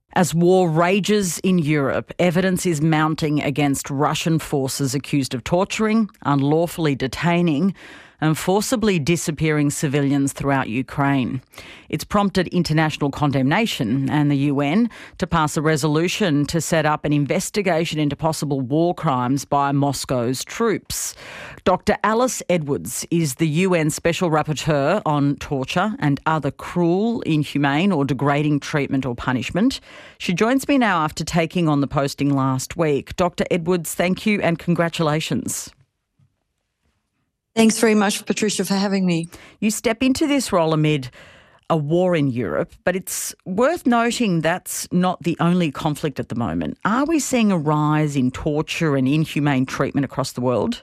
As war rages in Europe, evidence is mounting against Russian forces accused of torturing, unlawfully detaining and forcibly disappearing civilians throughout Ukraine. It's prompted international condemnation and the UN to pass a resolution to set up an investigation into possible war crimes by Moscow's troops. Dr. Alice Edwards is the UN Special Rapporteur on torture and other cruel, inhumane or degrading treatment or punishment. She joins me now after taking on the posting last week. Dr. Edwards, thank you and congratulations. Thanks very much, Patricia, for having me. You step into this role amid a war in Europe, but it's worth noting that's not the only conflict at the moment. Are we seeing a rise in torture and inhumane treatment across the world?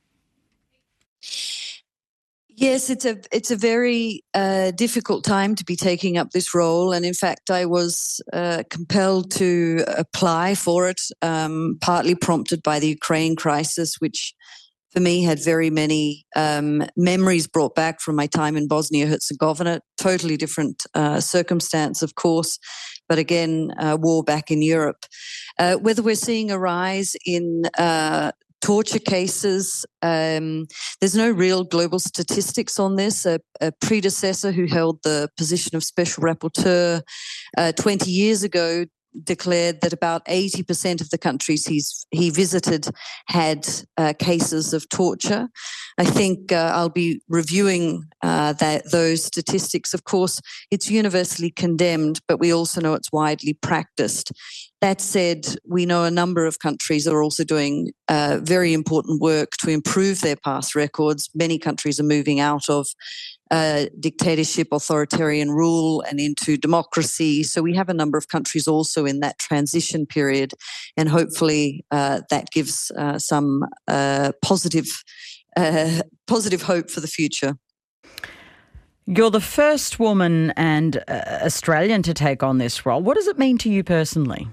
Yes, it's a very difficult time to be taking up this role, and in fact, I was compelled to apply for it, partly prompted by the Ukraine crisis, which for me had very many memories brought back from my time in Bosnia-Herzegovina. Totally different circumstance, of course, but again, war back in Europe. Whether we're seeing a rise in torture cases, there's no real global statistics on this. A predecessor who held the position of Special Rapporteur 20 years ago declared that about 80% of the countries he visited had cases of torture. I think I'll be reviewing those statistics. Of course, it's universally condemned, but we also know it's widely practiced. That said, we know a number of countries are also doing very important work to improve their past records. Many countries are moving out of dictatorship, authoritarian rule and into democracy. So we have a number of countries also in that transition period, and hopefully that gives some positive hope for the future. You're the first woman and Australian to take on this role. What does it mean to you personally?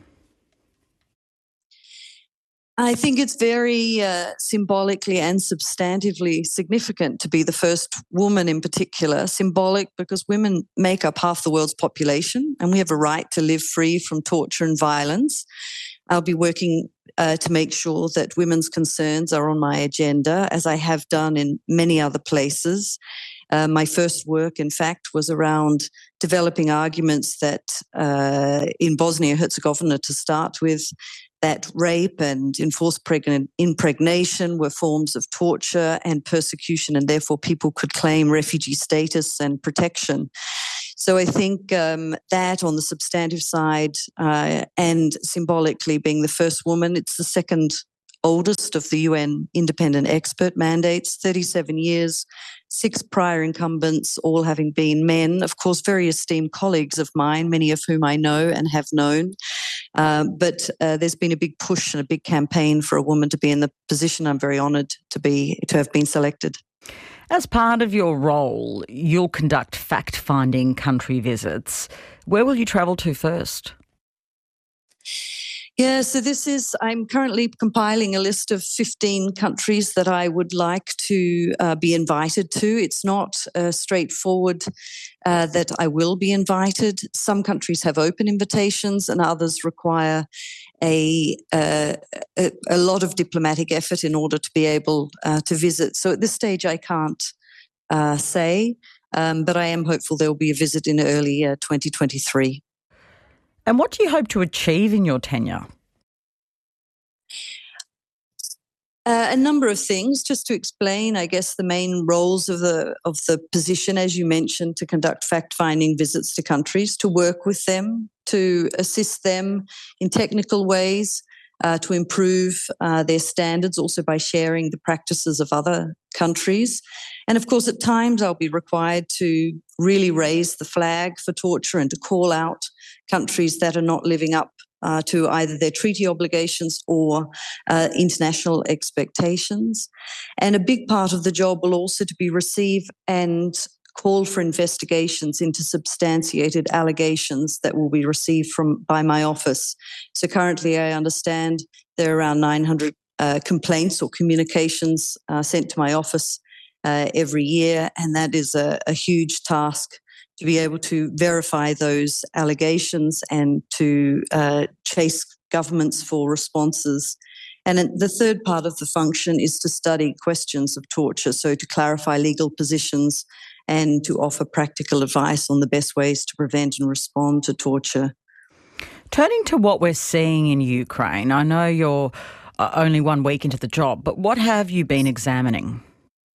I think it's very symbolically and substantively significant to be the first woman in particular. Symbolic because women make up half the world's population and we have a right to live free from torture and violence. I'll be working to make sure that women's concerns are on my agenda, as I have done in many other places. My first work, in fact, was around developing arguments that in Bosnia-Herzegovina, to start with, that rape and enforced impregnation were forms of torture and persecution, and therefore people could claim refugee status and protection. So I think that on the substantive side and symbolically being the first woman, it's the second oldest of the UN independent expert mandates, 37 years, 6 prior incumbents, all having been men. Of course, very esteemed colleagues of mine, many of whom I know and have known. But there's been a big push and a big campaign for a woman to be in the position. I'm very honoured to have been selected. As part of your role, you'll conduct fact-finding country visits. Where will you travel to first? Yeah, so I'm currently compiling a list of 15 countries that I would like to be invited to. It's not straightforward that I will be invited. Some countries have open invitations and others require a lot of diplomatic effort in order to be able to visit. So at this stage, I can't say, but I am hopeful there will be a visit in early 2023. And what do you hope to achieve in your tenure? A number of things. Just to explain, I guess, the main roles of the position, as you mentioned, to conduct fact-finding visits to countries, to work with them, to assist them in technical ways, to improve their standards, also by sharing the practices of other countries. And of course, at times I'll be required to really raise the flag for torture and to call out countries that are not living up to either their treaty obligations or international expectations. And a big part of the job will also to be receive and call for investigations into substantiated allegations that will be received by my office. So currently I understand there are around 900 complaints or communications sent to my office every year, and that is a huge task to be able to verify those allegations and to chase governments for responses. And the third part of the function is to study questions of torture, so to clarify legal positions and to offer practical advice on the best ways to prevent and respond to torture. Turning to what we're seeing in Ukraine, I know you're only 1 week into the job, but what have you been examining?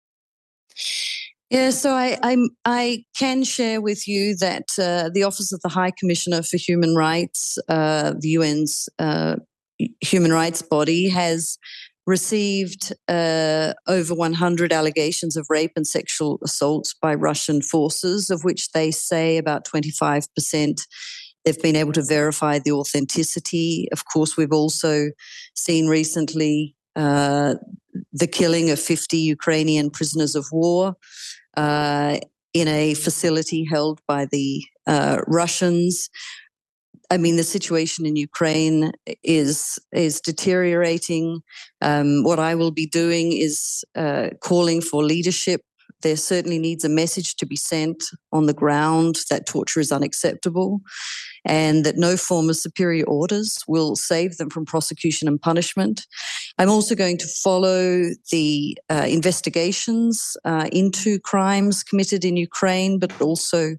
Yeah, so I can share with you that the Office of the High Commissioner for Human Rights, the UN's human rights body, has received over 100 allegations of rape and sexual assaults by Russian forces, of which they say about 25% they've been able to verify the authenticity. Of course, we've also seen recently the killing of 50 Ukrainian prisoners of war in a facility held by the Russians. I mean, the situation in Ukraine is deteriorating. What I will be doing is calling for leadership. There certainly needs a message to be sent on the ground that torture is unacceptable and that no form of superior orders will save them from prosecution and punishment. I'm also going to follow the investigations into crimes committed in Ukraine, but also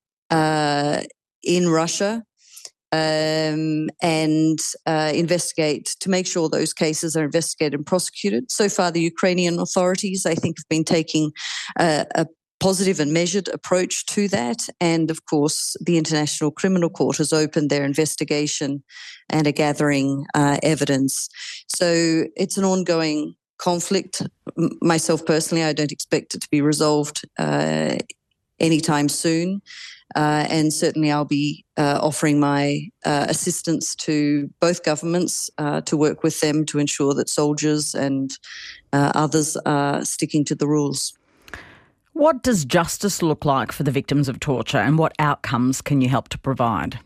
in Russia, and investigate to make sure those cases are investigated and prosecuted. So far, the Ukrainian authorities, I think, have been taking a positive and measured approach to that. And of course, the International Criminal Court has opened their investigation and are gathering evidence. So it's an ongoing conflict. Myself personally, I don't expect it to be resolved anytime soon. And certainly I'll be offering my assistance to both governments to work with them to ensure that soldiers and others are sticking to the rules. What does justice look like for the victims of torture, and what outcomes can you help to provide?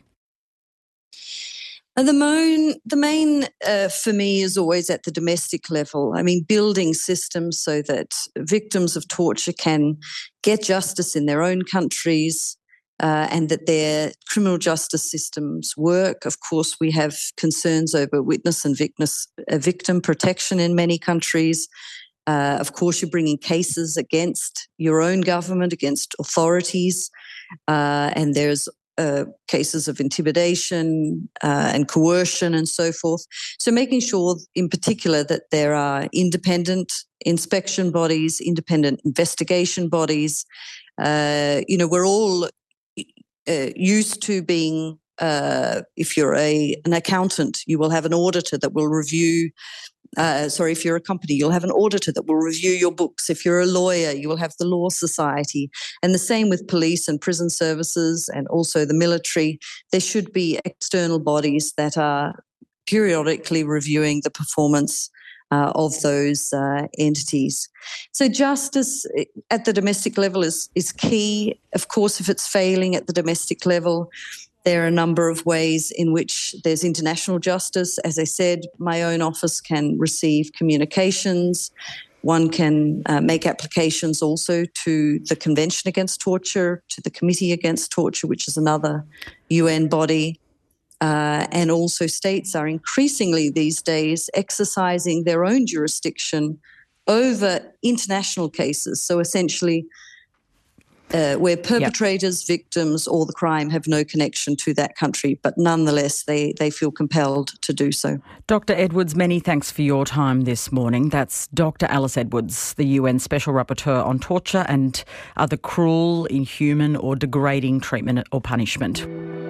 The main for me is always at the domestic level. I mean, building systems so that victims of torture can get justice in their own countries, and that their criminal justice systems work. Of course, we have concerns over witness and victim protection in many countries. Of course, you're bringing cases against your own government, against authorities, and there's cases of intimidation and coercion and so forth. So making sure in particular that there are independent inspection bodies, independent investigation bodies. We're all used to being, if you're an accountant, you will have an auditor that will review, if you're a company, you'll have an auditor that will review your books. If you're a lawyer, you will have the Law Society. And the same with police and prison services and also the military. There should be external bodies that are periodically reviewing the performance of those entities. So justice at the domestic level is key. Of course, if it's failing at the domestic level, there are a number of ways in which there's international justice. As I said, my own office can receive communications. One can make applications also to the Convention Against Torture, to the Committee Against Torture, which is another UN body. And also states are increasingly these days exercising their own jurisdiction over international cases. So essentially, where perpetrators, victims, or the crime have no connection to that country, but nonetheless they feel compelled to do so. Dr. Edwards, many thanks for your time this morning. That's Dr. Alice Edwards, the UN Special Rapporteur on Torture and other cruel, inhuman or degrading treatment or punishment.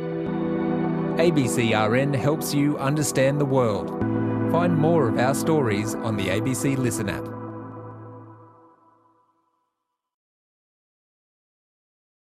ABCRN helps you understand the world. Find more of our stories on the ABC Listen app.